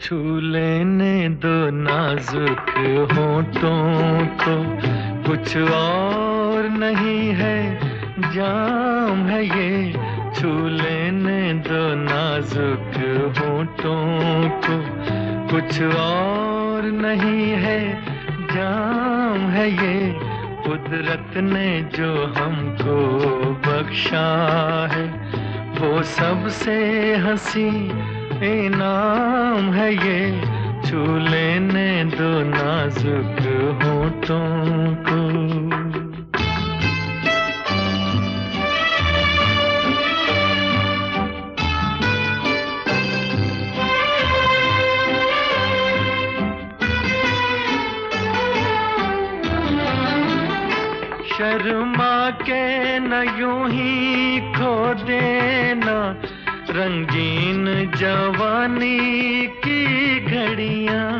छू लेने दो नाजुक होठों को, कुछ और नहीं है जाम है ये। छू लेने दो नाजुक होठों को, कुछ और नहीं है जाम है ये। कुदरत ने जो हमको बख्शा है, वो सबसे हंसी इनाम है ये। छू लेने दो नाजुक होठों को। शर्मा के न यूं ही खो देना रंगीन जवानी की घड़ियां।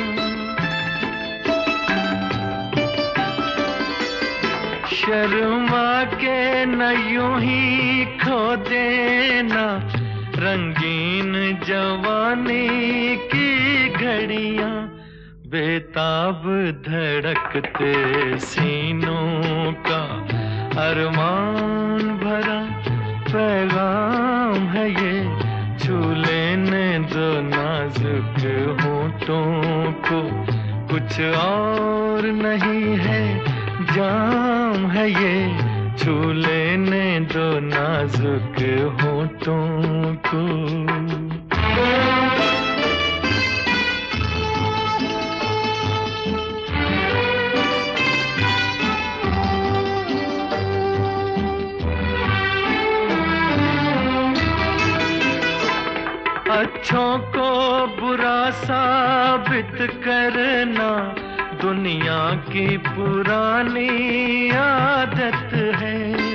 शर्मा के न यूं ही खो देना रंगीन जवानी की घड़ियां। बेताब धड़कते सीनों का अरमान भरा पैगाम है ये। छू लेने दो नाजुक होठों को, कुछ और नहीं है जाम है ये। छू लेने दो नाजुक होठों को। अच्छों को बुरा साबित करना दुनिया की पुरानी आदत है।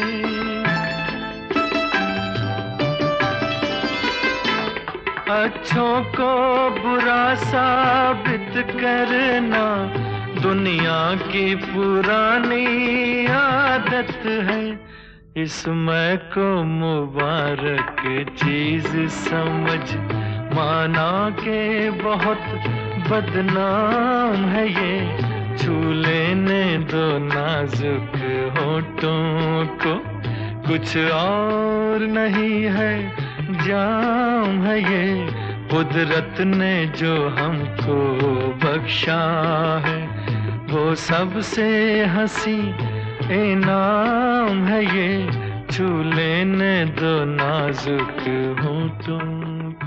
अच्छों को बुरा साबित करना दुनिया की पुरानी आदत है। इसमें को मुबारक चीज समझ माना के बहुत बदनाम है ये। छू लेने दो नाजुक होठों को, कुछ और नहीं है जाम है ये। कुदरत ने जो हमको बख्शा है, वो सबसे हंसी इनाम है ये। छू लेने दो नाजुक होठों को।